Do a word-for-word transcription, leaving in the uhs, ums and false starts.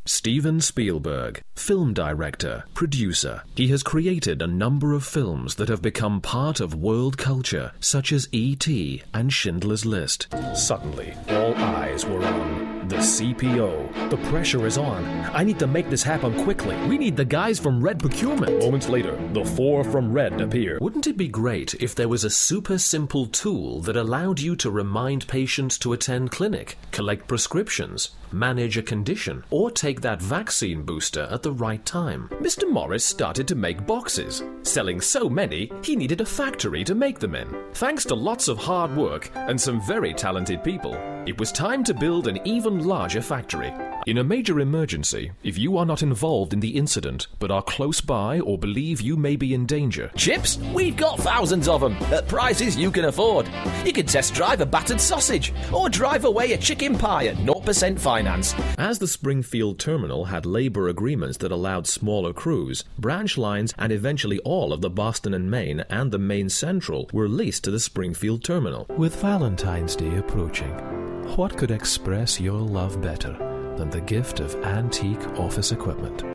Steven Spielberg, film director, producer. He has created a number of films that have become part of world culture, such as E T and Schindler's List. Suddenly, all eyes were on the C P O. The pressure is on. I need to make this happen quickly. We need the guys from Red Procurement. Moments later, the four from Red appear. Wouldn't it be great if there was a super simple tool that allowed you to remind patients to attend clinic, collect prescriptions, manage a condition, or take that vaccine booster at the right time? Mister Morris started to make boxes. Selling so many, he needed a factory to make them in. Thanks to lots of hard work and some very talented people, it was time to build an even larger factory. In a major emergency, if you are not involved in the incident but are close by or believe you may be in danger, chips? We've got thousands of them at prices you can afford. You can test drive a battered sausage or drive away a chicken pie at zero percent finance. As the Springfield terminal had labor agreements that allowed smaller crews, branch lines and eventually all of the Boston and Maine and the Maine Central were leased to the Springfield terminal. With Valentine's Day approaching, what could express your love better than the gift of antique office equipment?